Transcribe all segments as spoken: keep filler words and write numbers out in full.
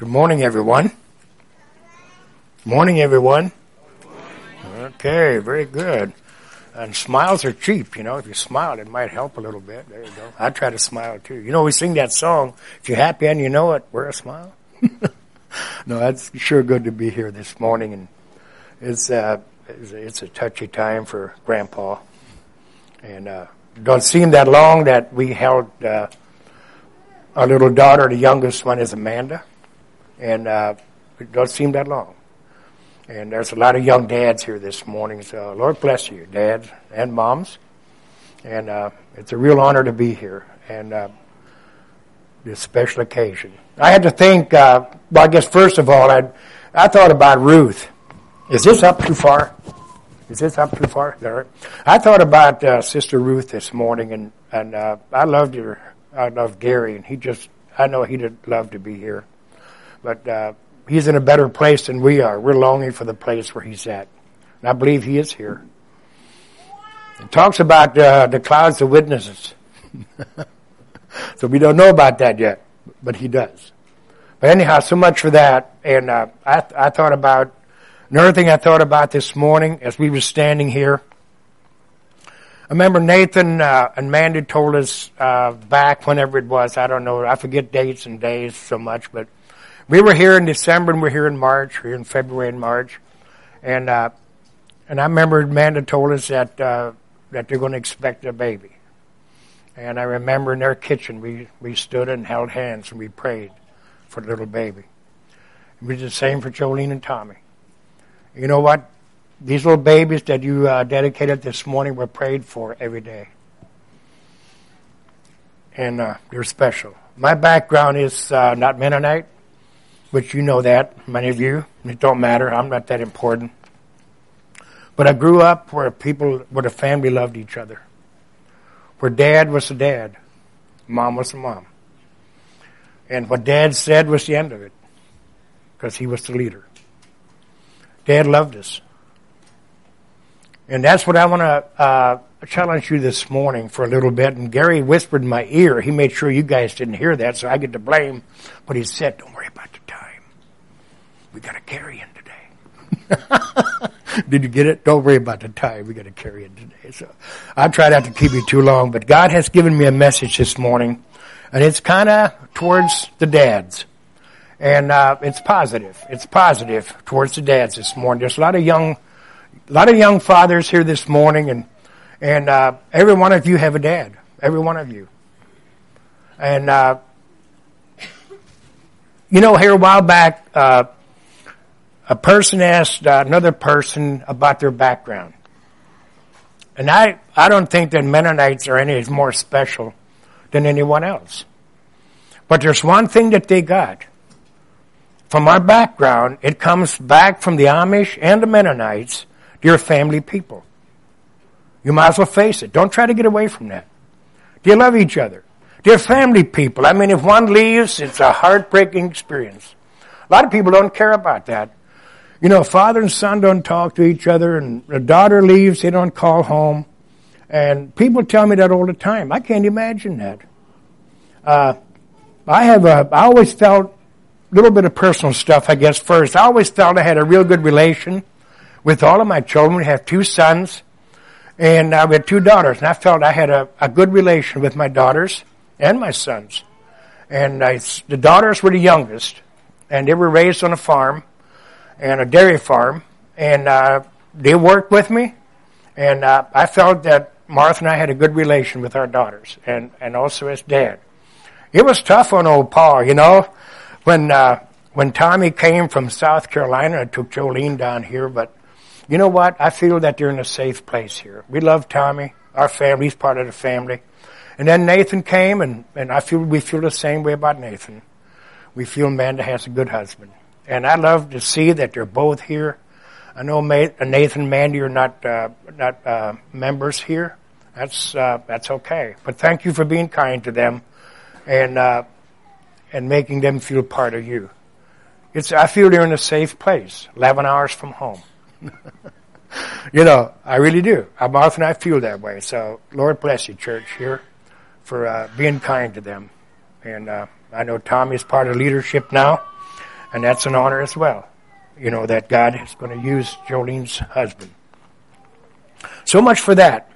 Good morning, everyone. Morning, everyone. Okay, very good. And smiles are cheap, you know. If you smile, it might help a little bit. There you go. I try to smile, too. You know, we sing that song, if you're happy and you know it, wear a smile. No, that's sure good to be here this morning. And it's, uh, it's, a, it's a touchy time for Grandpa. And uh don't seem that long that we held uh, our little daughter, the youngest one is Amanda. And uh, it don't seem that long. And there's a lot of young dads here this morning. So Lord bless you, dads and moms. And uh, it's a real honor to be here. And uh, this special occasion. I had to think, uh, well, I guess first of all, I I thought about Ruth. Is this up too far? Is this up too far? There. I thought about uh, Sister Ruth this morning, and and uh, I loved her. I loved Gary, and he just, I know he'd love to be here. But uh, he's in a better place than we are. We're longing for the place where he's at. And I believe he is here. It talks about uh, the clouds of witnesses. So we don't know about that yet, but he does. But anyhow, so much for that. And uh, I, I thought about, another thing I thought about this morning as we were standing here, I remember Nathan uh, and Mandy told us uh, back whenever it was, I don't know, I forget dates and days so much, but we were here in December and we're here in March, we're here in February and March, and uh, and I remember Amanda told us that uh, that they're going to expect a baby. And I remember in their kitchen we, we stood and held hands and we prayed for the little baby. It was the same for Jolene and Tommy. You know what? These little babies that you uh, dedicated this morning were prayed for every day. And uh, they're special. My background is uh, not Mennonite, which you know that, many of you. It don't matter. I'm not that important. But I grew up where people, where the family loved each other. Where dad was the dad. Mom was the mom. And what dad said was the end of it. Because he was the leader. Dad loved us. And that's what I want to uh, challenge you this morning for a little bit. And Gary whispered in my ear. He made sure you guys didn't hear that, so I get to blame. But he said, don't worry about the time. We got to carry in today. Did you get it? Don't worry about the time. We got to carry in today. So I try not to keep you too long. But God has given me a message this morning. And it's kind of towards the dads. And uh, it's positive. It's positive towards the dads this morning. There's a lot of young, a lot of young fathers here this morning, and and uh, every one of you have a dad. Every one of you. And uh, you know, here a while back, uh, a person asked uh, another person about their background, and I I don't think that Mennonites are any more special than anyone else. But there's one thing that they got. From our background, it comes back from the Amish and the Mennonites. They're family people. You might as well face it. Don't try to get away from that. They love each other. They're family people. I mean, if one leaves, it's a heartbreaking experience. A lot of people don't care about that. You know, father and son don't talk to each other, and the daughter leaves, they don't call home. And people tell me that all the time. I can't imagine that. Uh, I have a, I always felt, little bit of personal stuff, I guess, first. I always felt I had a real good relation with all of my children. We have two sons, and uh, we had two daughters. And I felt I had a, a good relation with my daughters and my sons. And I, the daughters were the youngest, and they were raised on a farm, and a dairy farm. And uh, they worked with me, and uh, I felt that Martha and I had a good relation with our daughters, and, and also as dad. It was tough on old Paul, you know. When uh, when Tommy came from South Carolina, I took Jolene down here. But you know what? I feel that they're in a safe place here. We love Tommy. Our family's part of the family. And then Nathan came, and, and I feel we feel the same way about Nathan. We feel Amanda has a good husband. And I love to see that they're both here. I know Nathan and Mandy are not uh, not uh, members here. That's uh, that's okay. But thank you for being kind to them. And uh and making them feel part of you. It's, I feel they're in a safe place, eleven hours from home. You know, I really do. Martha and I feel that way. So, Lord bless you, church, here, for uh, being kind to them. And uh, I know Tommy's part of leadership now. And that's an honor as well, you know, that God is going to use Jolene's husband. So much for that.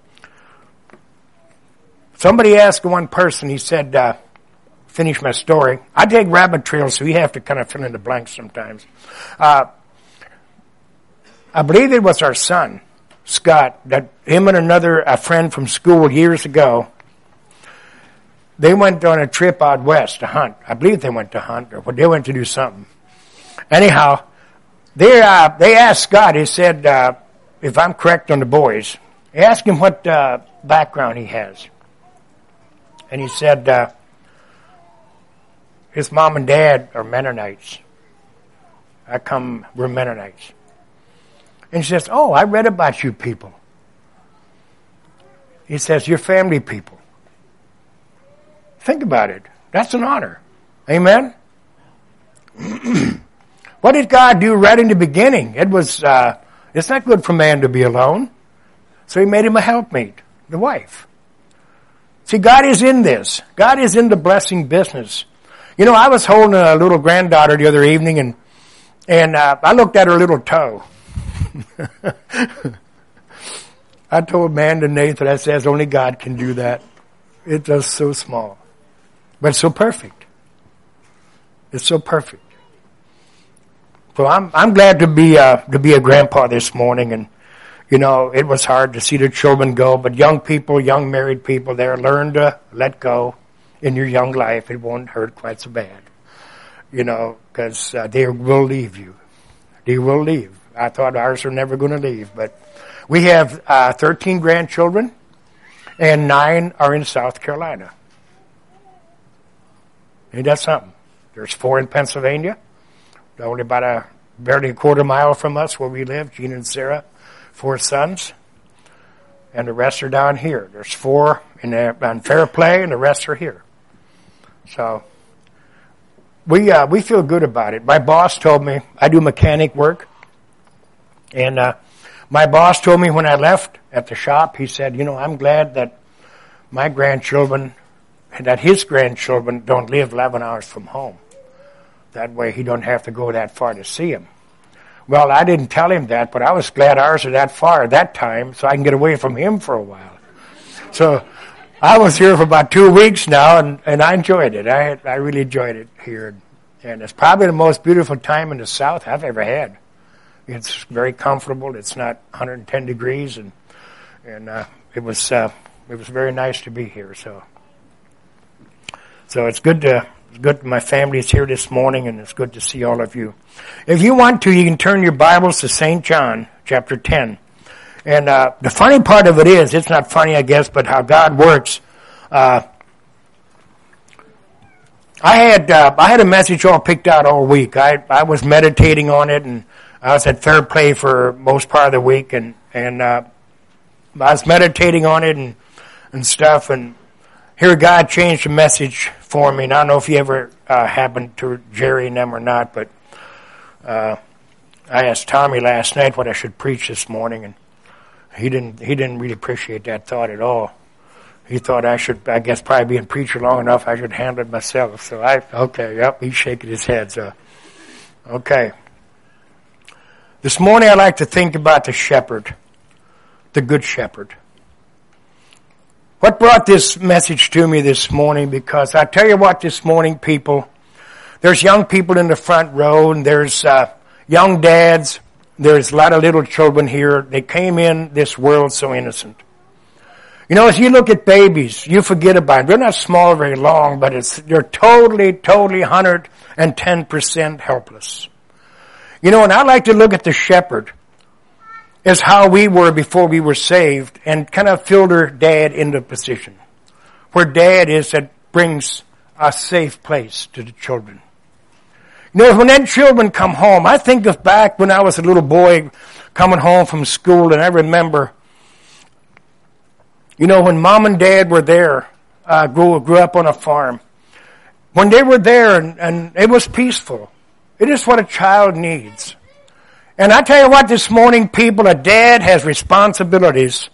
Somebody asked one person, he said, uh, finish my story. I take rabbit trails, so you have to kind of fill in the blanks sometimes. Uh, I believe it was our son, Scott, that him and another a friend from school years ago, they went on a trip out west to hunt. I believe they went to hunt, or they went to do something. Anyhow, they uh, they asked Scott, he said, uh, if I'm correct on the boys, they asked him what uh, background he has. And he said, uh, his mom and dad are Mennonites. I come, we're Mennonites. And he says, oh, I read about you people. He says, you're family people. Think about it. That's an honor. Amen? What did God do right in the beginning? It was, uh, it's not good for man to be alone. So he made him a helpmate, the wife. See, God is in this. God is in the blessing business. You know, I was holding a little granddaughter the other evening, and and uh, I looked at her little toe. I told Amanda and Nathan, I says, only God can do that. It's just so small. But it's so perfect. It's so perfect. So I'm I'm glad to be uh, to be a grandpa this morning, and you know it was hard to see the children go, but young people, young married people, there learn to let go in your young life. It won't hurt quite so bad, you know, because uh, they will leave you. They will leave. I thought ours were never going to leave, but we have uh, thirteen grandchildren, and nine are in South Carolina. Ain't that something? There's four in Pennsylvania. They're only about a barely a quarter mile from us where we live, Gene and Sarah, four sons. And the rest are down here. There's four in the, on Fairplay, and the rest are here. So we uh, we feel good about it. My boss told me, I do mechanic work, and uh, my boss told me when I left at the shop, he said, you know, I'm glad that my grandchildren, that his grandchildren don't live eleven hours from home. That way he don't have to go that far to see him. Well, I didn't tell him that, but I was glad ours are that far at that time so I can get away from him for a while. So I was here for about two weeks now, and, and I enjoyed it. I I really enjoyed it here. And it's probably the most beautiful time in the South I've ever had. It's very comfortable. It's not one hundred ten degrees, and and uh, it was uh, it was very nice to be here. So so it's good to it's good. My family is here this morning, and it's good to see all of you. If you want to, you can turn your Bibles to Saint John chapter ten. And uh, the funny part of it is, it's not funny, I guess, but how God works. Uh, I had uh, I had a message all picked out all week. I I was meditating on it, and I was at Fair Play for most part of the week, and and uh, I was meditating on it and and stuff, and here God changed the message for me. And I don't know if you ever uh, happened to Jerry and them or not, but uh, I asked Tommy last night what I should preach this morning, and he didn't he didn't really appreciate that thought at all. He thought I should, I guess, probably being preacher long enough, I should handle it myself. So I, okay, yep, he's shaking his head. So, okay. This morning I'd like to think about the shepherd, the good shepherd. What brought this message to me this morning? Because I tell you what, this morning, people, there's young people in the front row, and there's uh, young dads. There's a lot of little children here. They came in this world so innocent. You know, as you look at babies, you forget about them. They're not small very long, but it's they're totally, totally one hundred ten percent helpless. You know, and I like to look at the shepherd as how we were before we were saved, and kind of filter dad into position. Where dad is, that brings a safe place to the children. You know, when then children come home, I think of back when I was a little boy coming home from school, and I remember, you know, when mom and dad were there, uh, grew, grew up on a farm. When they were there, and, and it was peaceful. It is what a child needs. And I tell you what, this morning, people, a dad has responsibilities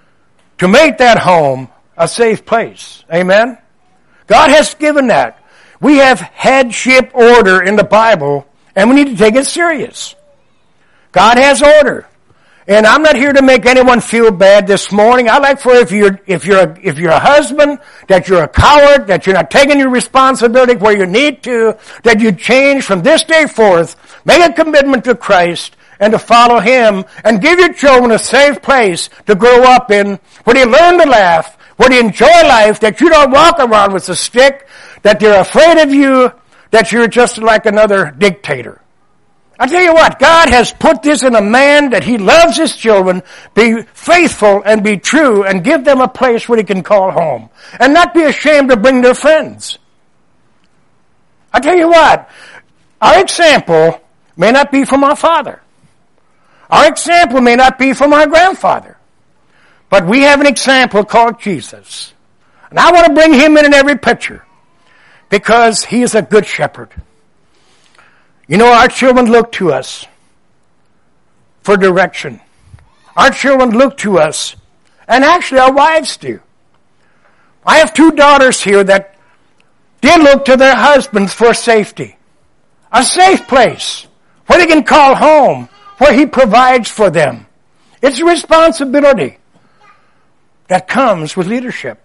to make that home a safe place. Amen? God has given that. We have headship order in the Bible, and we need to take it serious. God has order. And I'm not here to make anyone feel bad this morning. I'd like for if you're, if you're, a, if you're a husband, that you're a coward, that you're not taking your responsibility where you need to, that you change from this day forth, make a commitment to Christ and to follow Him, and give your children a safe place to grow up in, where they learn to laugh, where they enjoy life, that you don't walk around with a stick, that they're afraid of you, that you're just like another dictator. I tell you what, God has put this in a man that He loves His children. Be faithful and be true and give them a place where He can call home. And not be ashamed to bring their friends. I tell you what, our example may not be from our father. Our example may not be from our grandfather. But we have an example called Jesus. And I want to bring Him in in every picture. Because He is a good shepherd. You know, our children look to us for direction. Our children look to us, and actually our wives do. I have two daughters here that did look to their husbands for safety. A safe place where they can call home, where He provides for them. It's a responsibility that comes with leadership.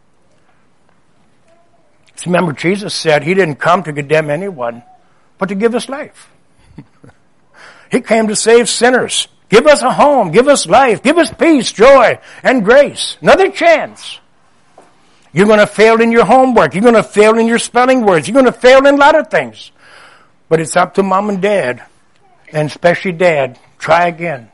Remember, Jesus said He didn't come to condemn anyone, but to give us life. He came to save sinners. Give us a home. Give us life. Give us peace, joy, and grace. Another chance. You're going to fail in your homework. You're going to fail in your spelling words. You're going to fail in a lot of things. But it's up to mom and dad, and especially dad. Try again.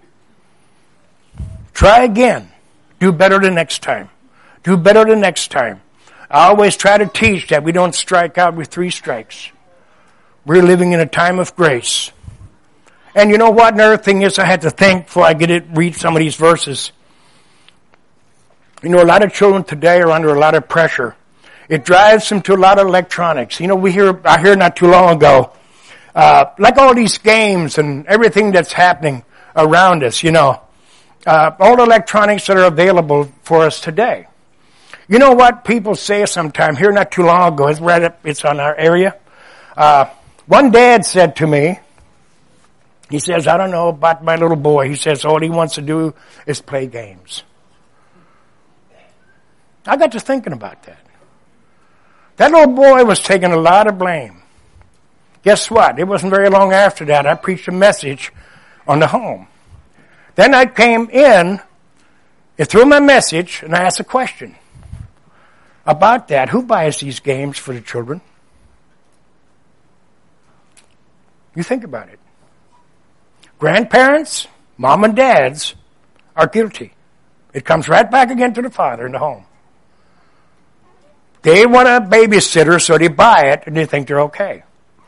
Try again. Do better the next time. Do better the next time. I always try to teach that we don't strike out with three strikes. We're living in a time of grace. And you know what? Another thing is I had to think before I get it, read some of these verses. You know, a lot of children today are under a lot of pressure. It drives them to a lot of electronics. You know, we hear, I heard not too long ago, uh, like all these games and everything that's happening around us, you know, uh, all the electronics that are available for us today. You know what people say sometime, here not too long ago, it's right up, it's on our area. Uh, one dad said to me, he says, I don't know about my little boy. He says, all he wants to do is play games. I got to thinking about that. That little boy was taking a lot of blame. Guess what? It wasn't very long after that I preached a message on the home. Then I came in and through my message and I asked a question about that. Who buys these games for the children? You think about it. Grandparents, mom and dads are guilty. It comes right back again to the father in the home. They want a babysitter, so they buy it, and they think they're okay.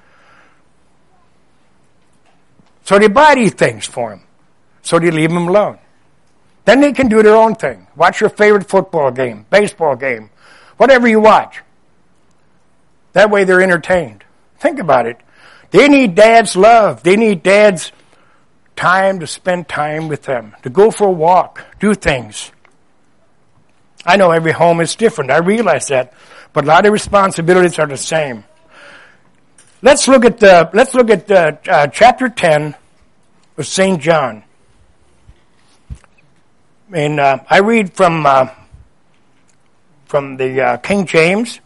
So they buy these things for them. So they leave them alone. Then they can do their own thing. Watch your favorite football game, baseball game, whatever you watch. That way they're entertained. Think about it. They need dad's love. They need dad's time to spend time with them, to go for a walk, do things. I know every home is different. I realize that. But a lot of responsibilities are the same. Let's look at the, let's look at the, uh, chapter ten of Saint John. And uh, I read from uh, from the uh, King James.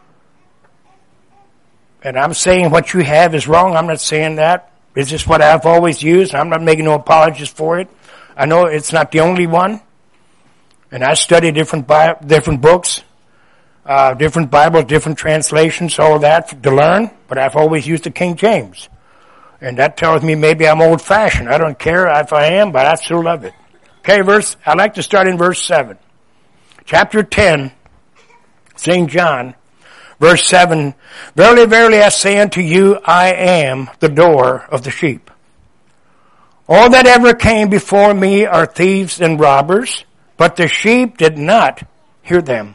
And I'm saying what you have is wrong. I'm not saying that. It's just what I've always used. I'm not making no apologies for it. I know it's not the only one. And I study different Bi- different books, uh, different Bibles, different translations, all that to learn. But I've always used the King James. And that tells me maybe I'm old-fashioned. I don't care if I am, but I still love it. Okay, verse, I'd like to start in verse seven. Chapter ten, Saint John. Verse seven, Verily, verily, I say unto you, I am the door of the sheep. All that ever came before me are thieves and robbers, but the sheep did not hear them.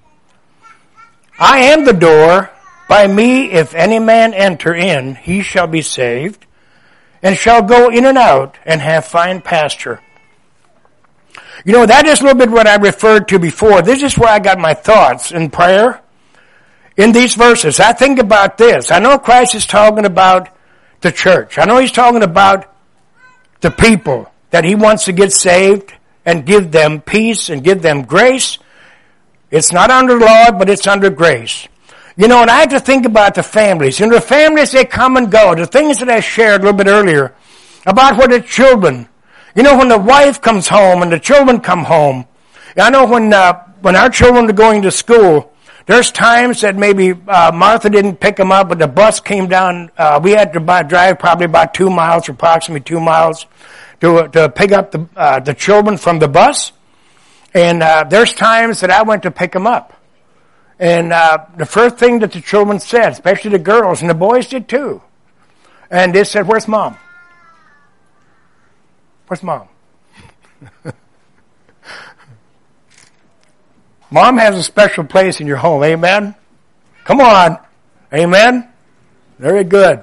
I am the door. By me, if any man enter in, he shall be saved, and shall go in and out, and have fine pasture. You know, that is a little bit what I referred to before. This is where I got my thoughts in prayer. in these verses. I think about this. I know Christ is talking about the church. I know he's talking about the people that he wants to get saved and give them peace and give them grace. It's not under law, but it's under grace. You know, and I have to think about the families. You know, the families, they come and go. The things that I shared a little bit earlier about what the children, you know, when the wife comes home and the children come home. I know when uh, when our children are going to school, there's times that maybe uh, Martha didn't pick them up, but the bus came down. Uh, we had to buy, drive probably about two miles, approximately two miles, to to pick up the uh, the children from the bus. And uh, there's times that I went to pick them up. And uh, the first thing that the children said, especially the girls, and the boys did too, and they said, "Where's Mom? Where's Mom?" Mom has a special place in your home, amen? Come on, amen? Very good.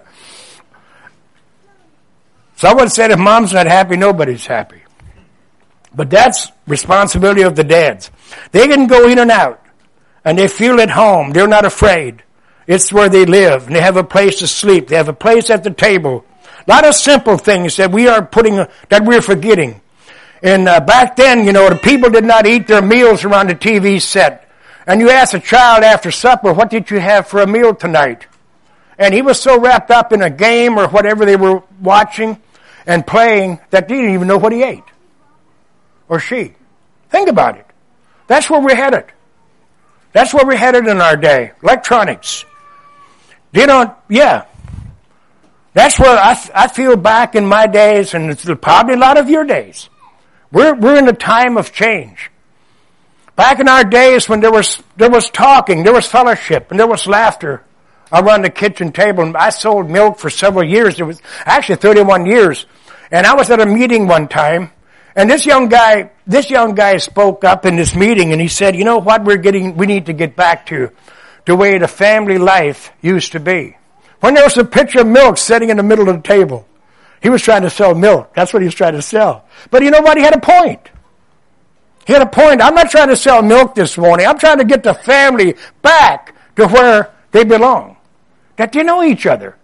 Someone said if Mom's not happy, nobody's happy. But that's responsibility of the dads. They can go in and out, and they feel at home. They're not afraid. It's where they live, and they have a place to sleep. They have a place at the table. A lot of simple things that we are putting, that we're forgetting. And uh, back then, you know, the people did not eat their meals around the T V set. And you ask a child after supper, what did you have for a meal tonight? And he was so wrapped up in a game or whatever they were watching and playing that he didn't even know what he ate. Or she. Think about it. That's where we're headed. That's where we're headed in our day. Electronics. They don't, yeah. That's where I, I feel back in my days, and it's probably a lot of your days. We're, we're in a time of change. Back in our days when there was, there was talking, there was fellowship, and there was laughter around the kitchen table. I sold milk for several years. It was actually thirty-one years. And I was at a meeting one time, and this young guy, this young guy spoke up in this meeting, and he said, "You know what we're getting, we need to get back to, the way the family life used to be." When there was a pitcher of milk sitting in the middle of the table. He was trying to sell milk. That's what he was trying to sell. But you know what? He had a point. He had a point. I'm not trying to sell milk this morning. I'm trying to get the family back to where they belong. That they know each other.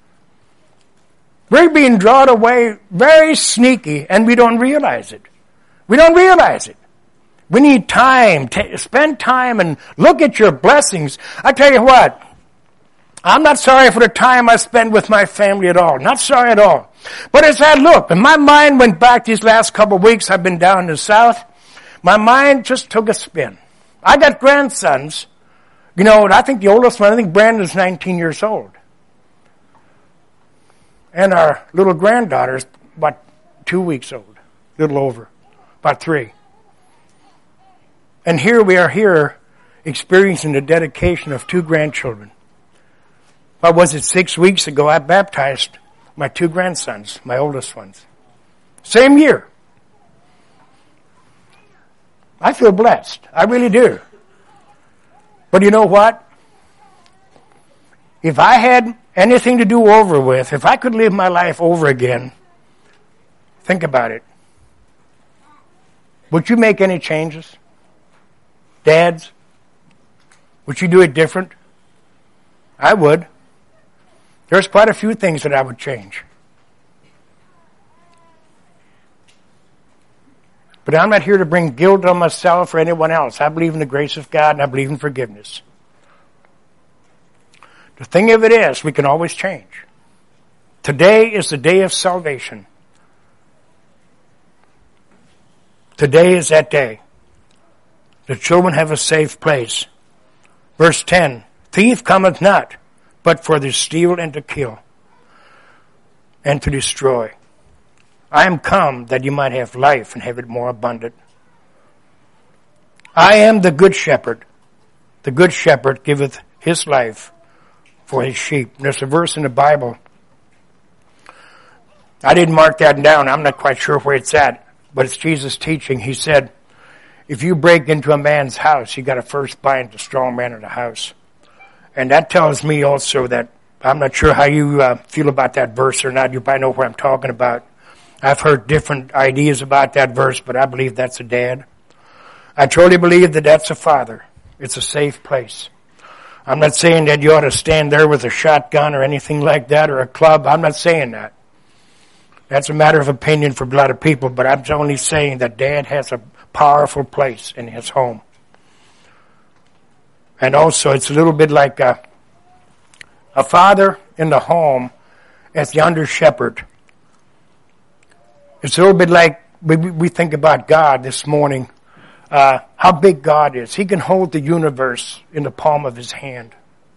We're being drawn away very sneaky, and we don't realize it. We don't realize it. We need time. To spend time and look at your blessings. I tell you what. I'm not sorry for the time I spent with my family at all. Not sorry at all. But as I look, and my mind went back these last couple of weeks, I've been down in the south, my mind just took a spin. I got grandsons. You know, I think the oldest one, I think Brandon's nineteen years old. And our little granddaughter's about two weeks old. A little over. About three. And here we are here experiencing the dedication of two grandchildren. What was it, six weeks ago, I baptized my two grandsons, my oldest ones. Same year. I feel blessed. I really do. But you know what? If I had anything to do over with, if I could live my life over again, think about it. Would you make any changes? Dads? Would you do it different? I would. There's quite a few things that I would change. But I'm not here to bring guilt on myself or anyone else. I believe in the grace of God, and I believe in forgiveness. The thing of it is, we can always change. Today is the day of salvation. Today is that day. The children have a safe place. Verse ten, thief cometh not, but for to steal and to kill, and to destroy. I am come that you might have life and have it more abundant. I am the good shepherd. The good shepherd giveth his life for his sheep. And there's a verse in the Bible. I didn't mark that down. I'm not quite sure where it's at, but it's Jesus' teaching. He said, if you break into a man's house, you got to first bind the strong man of the house. And that tells me also that, I'm not sure how you uh, feel about that verse or not. You probably know what I'm talking about. I've heard different ideas about that verse, but I believe that's a dad. I truly believe that that's a father. It's a safe place. I'm not saying that you ought to stand there with a shotgun or anything like that or a club. I'm not saying that. That's a matter of opinion for a lot of people, but I'm only saying that Dad has a powerful place in his home. And also, it's a little bit like a, a father in the home as the under shepherd. It's a little bit like we, we think about God this morning, uh, how big God is. He can hold the universe in the palm of his hand.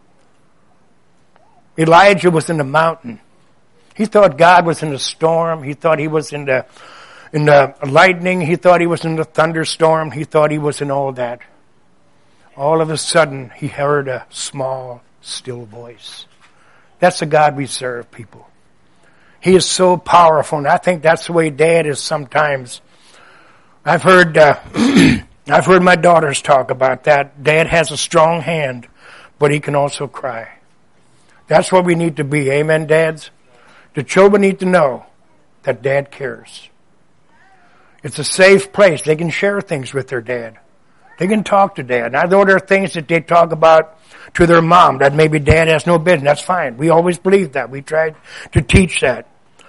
Elijah was in the mountain. He thought God was in the storm. He thought he was in the in the lightning. He thought he was in the thunderstorm. He thought he was in all that. All of a sudden, he heard a small, still voice. That's the God we serve, people. He is so powerful, and I think that's the way Dad is sometimes. I've heard, uh, I've heard my daughters talk about that. Dad has a strong hand, but he can also cry. That's what we need to be. Amen, dads? The children need to know that Dad cares. It's a safe place. They can share things with their dad. They can talk to Dad. And I know there are things that they talk about to their mom that maybe Dad has no business. That's fine. We always believe that. We tried to teach that.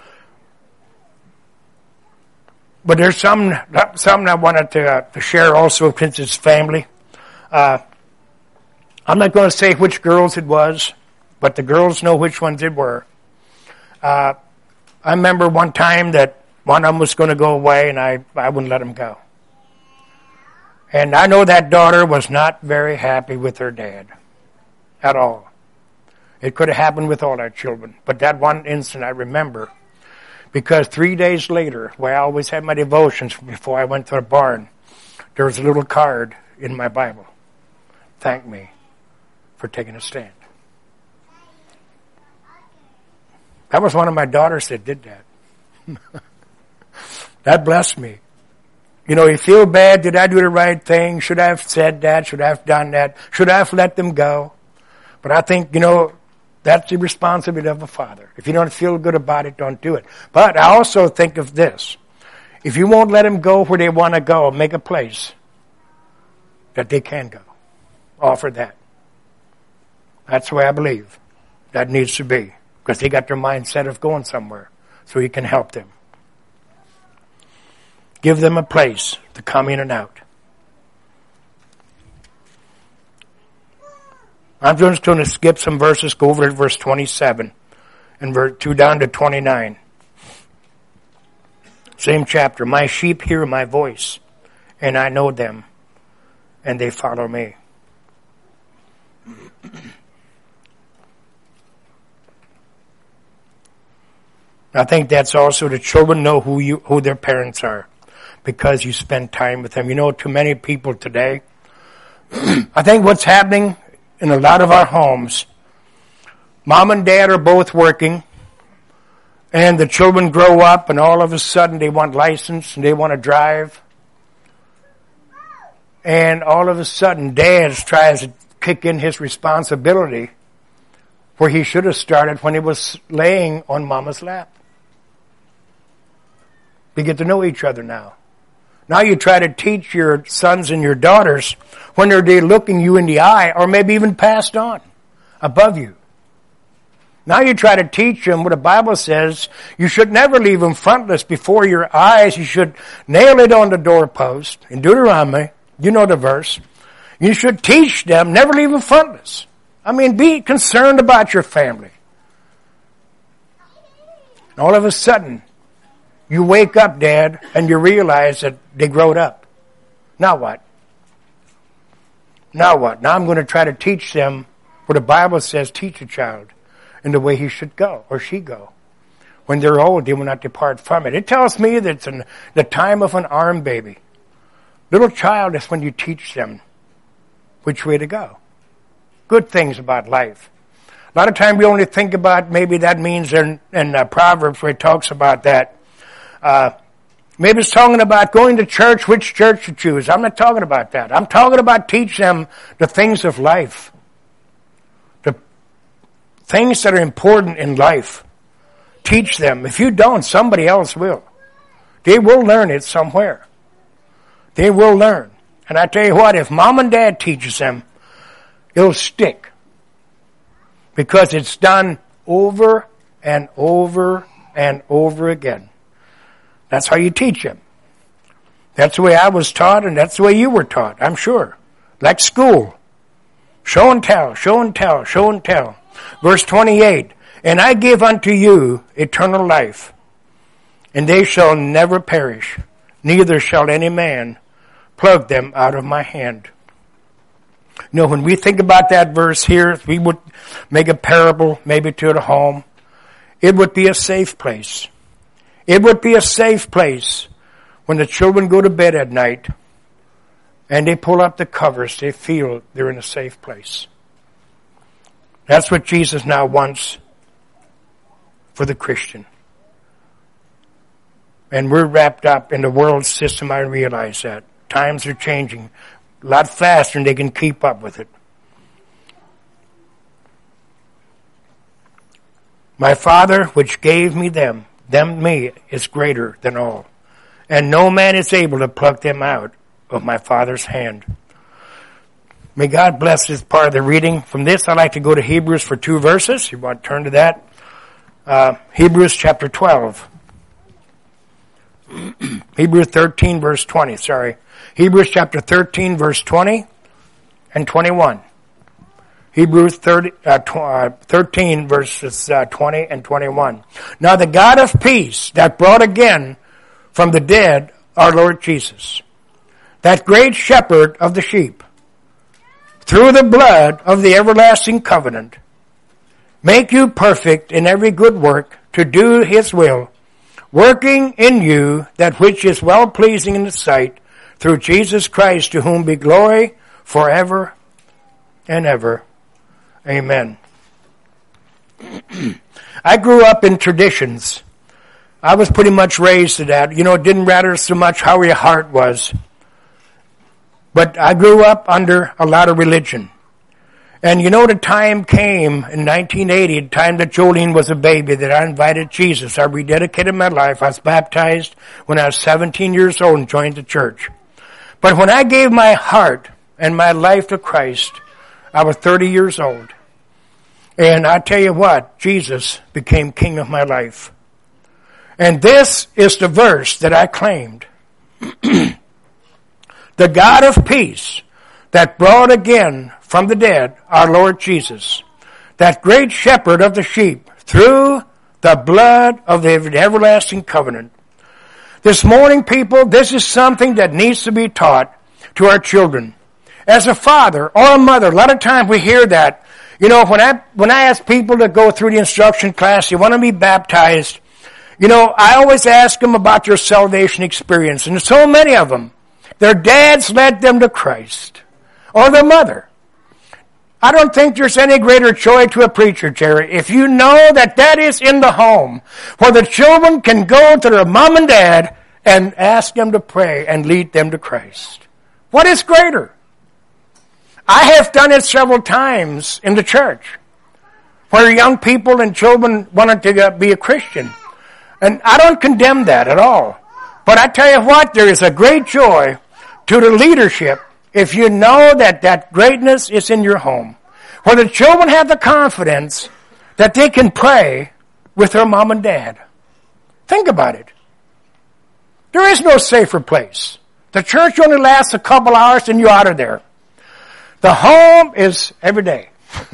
But there's some something I wanted to, uh, to share also since it's family. Uh, I'm not going to say which girls it was, but the girls know which ones it were. Uh, I remember one time that one of them was going to go away, and I, I wouldn't let him go. And I know that daughter was not very happy with her dad at all. It could have happened with all our children. But that one instant I remember, because three days later, where I always had my devotions before I went to the barn, there was a little card in my Bible. Thank me for taking a stand. That was one of my daughters that did that. That blessed me. You know, you feel bad. Did I do the right thing? Should I have said that? Should I have done that? Should I have let them go? But I think, you know, that's the responsibility of a father. If you don't feel good about it, don't do it. But I also think of this. If you won't let them go where they want to go, make a place that they can go. Offer that. That's the way I believe that needs to be. Because they got their mindset of going somewhere. So you can help them. Give them a place to come in and out. I'm just going to skip some verses, go over to verse twenty-seven and verse two down to twenty-nine. Same chapter. My sheep hear my voice, and I know them, and they follow me. I think that's also the children know who you who their parents are because you spend time with them. You know, too many people today, I think what's happening in a lot of our homes, mom and dad are both working, and the children grow up, and all of a sudden they want license and they want to drive. And all of a sudden dad tries to kick in his responsibility where he should have started when he was laying on mama's lap. We get to know each other now. Now you try to teach your sons and your daughters when they're looking you in the eye or maybe even passed on above you. Now you try to teach them what the Bible says. You should never leave them frontless before your eyes. You should nail it on the doorpost. In Deuteronomy, you know the verse. You should teach them, never leave them frontless. I mean, be concerned about your family. And all of a sudden, you wake up, Dad, and you realize that they growed up. Now what? Now what? Now I'm going to try to teach them what the Bible says, teach a child in the way he should go or she go. When they're old, they will not depart from it. It tells me that it's in the time of an arm baby. Little child is when you teach them which way to go. Good things about life. A lot of time we only think about, maybe that means in, in uh, Proverbs where it talks about that. Uh, maybe it's talking about going to church, which church to choose. I'm not talking about that. I'm talking about teach them the things of life. The things that are important in life. Teach them. If you don't, somebody else will. They will learn it somewhere. They will learn. And I tell you what, if mom and dad teaches them, it'll stick. because it's done over and over and over again. That's how you teach them. That's the way I was taught, and that's the way you were taught, I'm sure. Like school. Show and tell, show and tell, show and tell. Verse twenty-eight, and I give unto you eternal life, and they shall never perish, neither shall any man pluck them out of my hand. You know, when we think about that verse here, if we would make a parable, maybe to the home, it would be a safe place. It would be a safe place when the children go to bed at night and they pull up the covers, they feel they're in a safe place. That's what Jesus now wants for the Christian. And we're wrapped up in the world system, I realize that. Times are changing a lot faster than they can keep up with it. My Father, which gave me them, them me, is greater than all. And no man is able to pluck them out of my Father's hand. May God bless this part of the reading. From this, I'd like to go to Hebrews for two verses. You want to turn to that? Uh, Hebrews chapter twelve. Hebrews thirteen, verse twenty, sorry. Hebrews chapter thirteen, verse twenty and twenty-one. Hebrews thirty, uh, tw- uh, thirteen, verses uh, twenty and twenty-one. Now the God of peace that brought again from the dead our Lord Jesus, that great shepherd of the sheep, through the blood of the everlasting covenant, make you perfect in every good work to do his will, working in you that which is well-pleasing in his sight, through Jesus Christ, to whom be glory forever and ever. Amen. I grew up in traditions. I was pretty much raised to that. You know, it didn't matter so much how your heart was. But I grew up under a lot of religion. And you know, the time came in nineteen eighty, the time that Jolene was a baby, that I invited Jesus. I rededicated my life. I was baptized when I was seventeen years old and joined the church. But when I gave my heart and my life to Christ, I was thirty years old. And I tell you what, Jesus became king of my life. And this is the verse that I claimed. The God of peace that brought again from the dead our Lord Jesus, that great shepherd of the sheep, through the blood of the everlasting covenant. This morning, people, this is something that needs to be taught to our children. As a father or a mother, a lot of times we hear that. You know, when I, when I ask people to go through the instruction class, they want to be baptized, you know, I always ask them about their salvation experience. And so many of them, their dads led them to Christ. Or their mother. I don't think there's any greater joy to a preacher, Jerry, if you know that that is in the home, where the children can go to their mom and dad and ask them to pray and lead them to Christ. What is greater? I have done it several times in the church, where young people and children wanted to be a Christian. And I don't condemn that at all. But I tell you what, there is a great joy to the leadership if you know that that greatness is in your home, where the children have the confidence that they can pray with their mom and dad. Think about it. There is no safer place. The church only lasts a couple hours and you're out of there. The home is every day.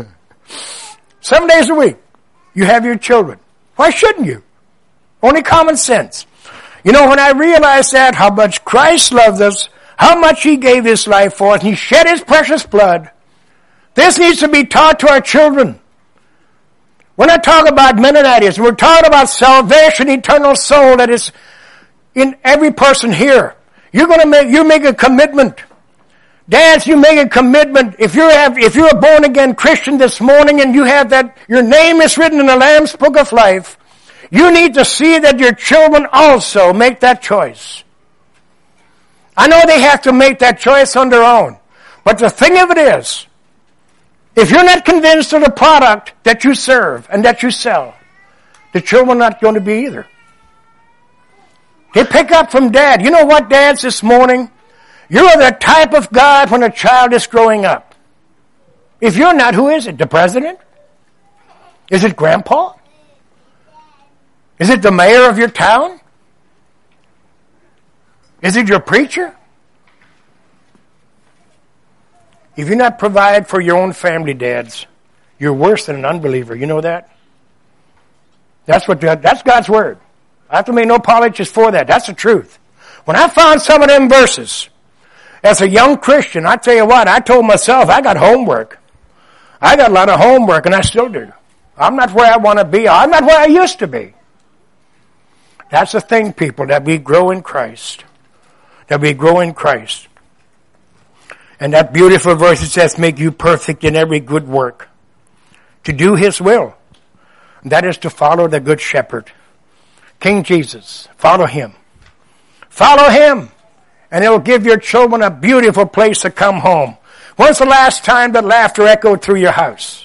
Seven days a week. You have your children. Why shouldn't you? Only common sense. You know, when I realized that, how much Christ loves us, how much he gave his life for us, and he shed his precious blood, this needs to be taught to our children. When I talk about Mennonites, we're talking about salvation, eternal soul that is in every person here. You're going to make, you make a commitment. Dads, you make a commitment. If you have, if you're a born again Christian this morning and you have that, your name is written in the Lamb's Book of Life, you need to see that your children also make that choice. I know they have to make that choice on their own. But the thing of it is, if you're not convinced of the product that you serve and that you sell, the children are not going to be either. They pick up from dad. You know what, dads, this morning? You're the type of God when a child is growing up. If you're not, who is it? The president? Is it grandpa? Is it the mayor of your town? Is it your preacher? If you not provide for your own family, dads, you're worse than an unbeliever. You know that? That's what that's God's word. I have to make no apologies for that. That's the truth. When I found some of them verses, as a young Christian, I tell you what, I told myself, I got homework. I got a lot of homework, and I still do. I'm not where I want to be. I'm not where I used to be. That's the thing, people, that we grow in Christ. That we grow in Christ. And that beautiful verse, it says, make you perfect in every good work. To do His will. That is to follow the Good Shepherd. King Jesus. Follow Him. Follow Him. And it will give your children a beautiful place to come home. When's the last time that laughter echoed through your house?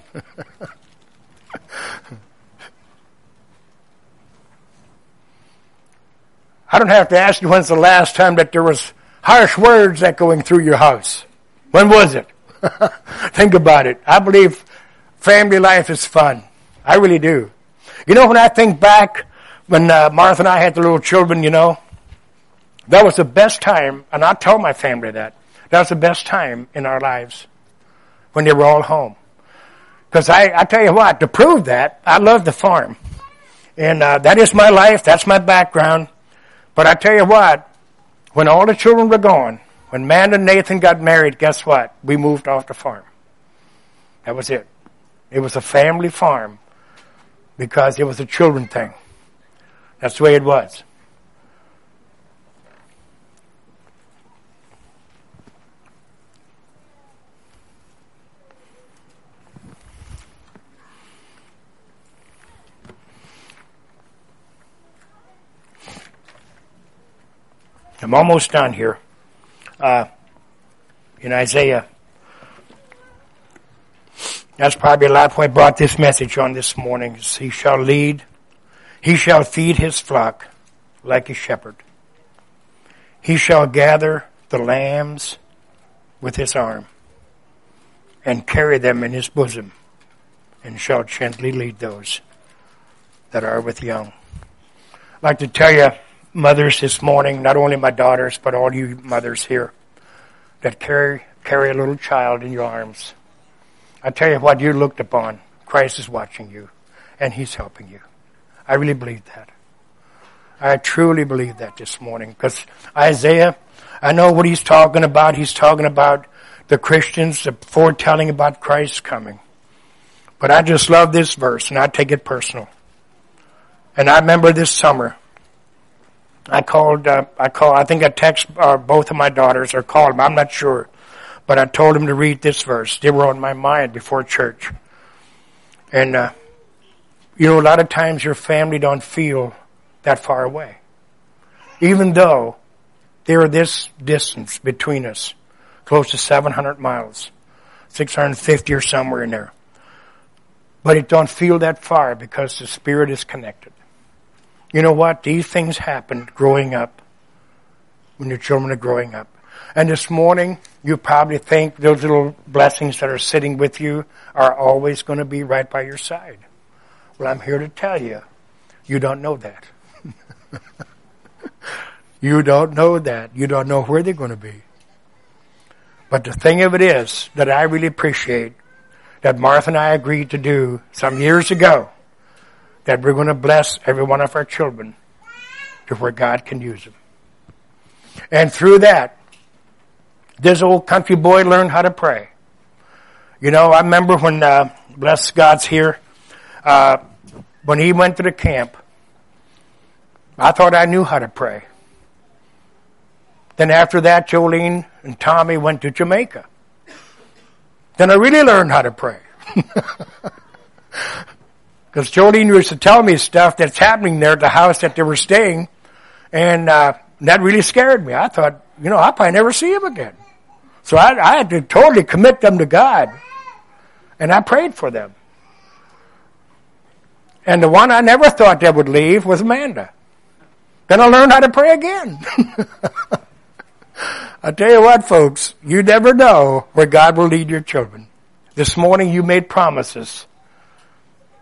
I don't have to ask you when's the last time that there was harsh words echoing through your house. When was it? Think about it. I believe family life is fun. I really do. You know, when I think back when uh, Martha and I had the little children, you know, that was the best time, and I tell my family that. That was the best time in our lives when they were all home. Because I, I tell you what, to prove that, I love the farm. And uh, that is my life. That's my background. But I tell you what, when all the children were gone, when Man and Nathan got married, guess what? We moved off the farm. That was it. It was a family farm because it was a children thing. That's the way it was. I'm almost done here. Uh, in Isaiah, that's probably a lot why I brought this message on this morning. He shall lead, he shall feed his flock like a shepherd. He shall gather the lambs with his arm and carry them in his bosom, and shall gently lead those that are with young. I'd like to tell you, mothers, this morning, not only my daughters, but all you mothers here that carry carry a little child in your arms. I tell you what, you're looked upon. Christ is watching you, and He's helping you. I really believe that. I truly believe that this morning, because Isaiah, I know what he's talking about. He's talking about the Christians, the foretelling about Christ's coming. But I just love this verse, and I take it personal. And I remember this summer, I called, uh, I called, I think I texted uh, both of my daughters or called them, I'm not sure. But I told them to read this verse. They were on my mind before church. And, uh, you know, a lot of times your family don't feel that far away. Even though there are this distance between us, close to seven hundred miles, six hundred fifty or somewhere in there. But it don't feel that far because the Spirit is connected. You know what? These things happened growing up, when your children are growing up. And this morning, you probably think those little blessings that are sitting with you are always going to be right by your side. Well, I'm here to tell you, you don't know that. You don't know that. You don't know where they're going to be. But the thing of it is that I really appreciate that Martha and I agreed to do some years ago, that we're going to bless every one of our children to where God can use them. And through that, this old country boy learned how to pray. You know, I remember when, uh, bless God's here, uh, when he went to the camp, I thought I knew how to pray. Then after that, Jolene and Tommy went to Jamaica. Then I really learned how to pray. Because Jolene used to tell me stuff that's happening there at the house that they were staying. And uh, that really scared me. I thought, you know, I'll probably never see him again. So I, I had to totally commit them to God. And I prayed for them. And the one I never thought they would leave was Amanda. Then I learned how to pray again. I tell you what, folks, you never know where God will lead your children. This morning you made promises.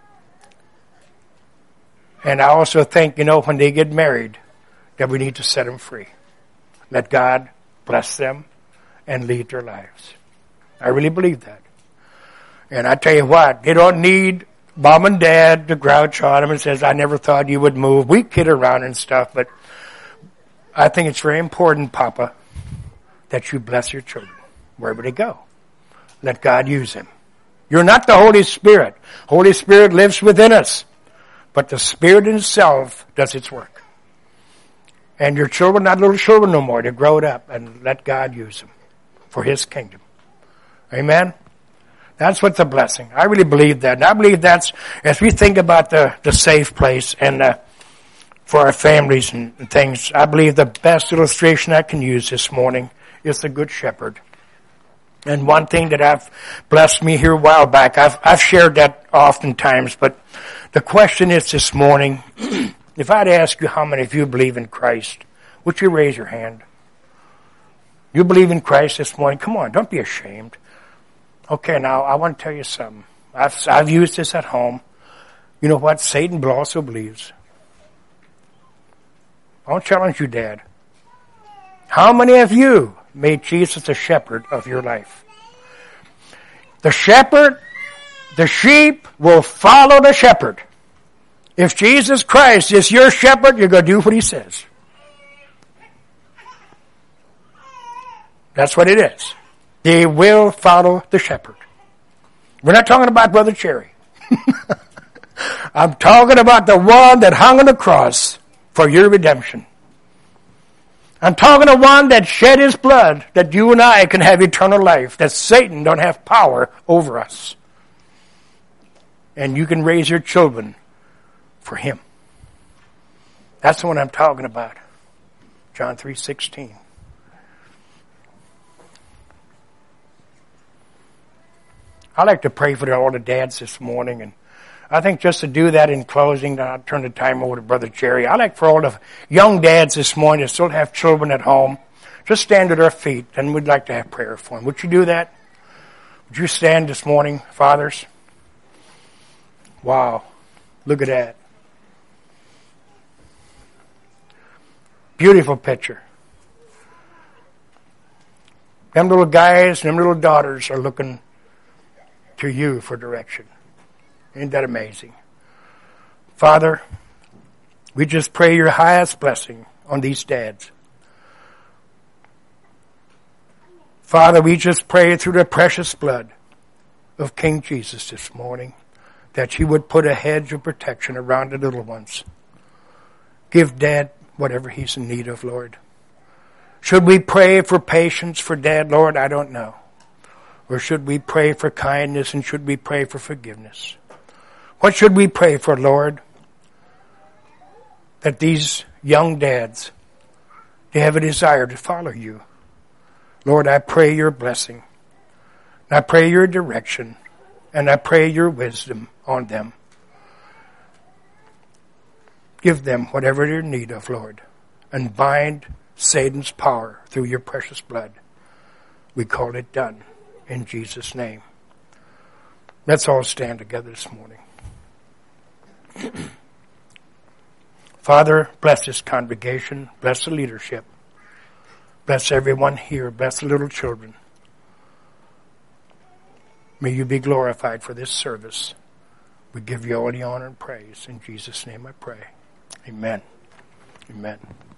And I also think, you know, when they get married, that we need to set them free. Let God bless them and lead their lives. I really believe that. And I tell you what, they don't need mom and dad to grouch on them and says, I never thought you would move. We kid around and stuff, but I think it's very important, Papa, that you bless your children wherever they go. Let God use them. You're not the Holy Spirit. Holy Spirit lives within us. But the Spirit itself does its work. And your children, not little children no more. They grow up and let God use them for His kingdom. Amen? That's what's a blessing. I really believe that. And I believe that's, as we think about the, the safe place and uh, for our families and, and things, I believe the best illustration I can use this morning is the Good Shepherd. And one thing that I've blessed me here a while back, I've, I've shared that oftentimes, but the question is this morning, if I'd ask you how many of you believe in Christ, would you raise your hand? You believe in Christ this morning? Come on, don't be ashamed. Okay, now I want to tell you something. I've, I've used this at home. You know what? Satan also believes. I'll challenge you, Dad. How many of you made Jesus the shepherd of your life? The shepherd, the sheep will follow the shepherd. If Jesus Christ is your shepherd, you're going to do what He says. That's what it is. They will follow the shepherd. We're not talking about Brother Cherry. I'm talking about the one that hung on the cross for your redemption. I'm talking to one that shed his blood that you and I can have eternal life, that Satan don't have power over us. And you can raise your children for Him. That's the one I'm talking about. John three sixteen. I like to pray for all the dads this morning, and I think just to do that in closing, I'll turn the time over to Brother Jerry. I like for all the young dads this morning that still have children at home, just stand at their feet, and we'd like to have prayer for them. Would you do that? Would you stand this morning, fathers? Wow, look at that. Beautiful picture. Them little guys and them little daughters are looking to you for direction. Isn't that amazing? Father, we just pray your highest blessing on these dads. Father, we just pray through the precious blood of King Jesus this morning that you would put a hedge of protection around the little ones. Give Dad whatever he's in need of, Lord. Should we pray for patience for Dad, Lord? I don't know. Or should we pray for kindness, and should we pray for forgiveness? What should we pray for, Lord? That these young dads, they have a desire to follow you. Lord, I pray your blessing. I pray your direction. And I pray your wisdom on them. Give them whatever they're in need of, Lord. And bind Satan's power through your precious blood. We call it done. In Jesus' name. Let's all stand together this morning. Father, bless this congregation. Bless the leadership. Bless everyone here. Bless the little children. May you be glorified for this service. We give you all the honor and praise. In Jesus' name I pray. Amen. Amen.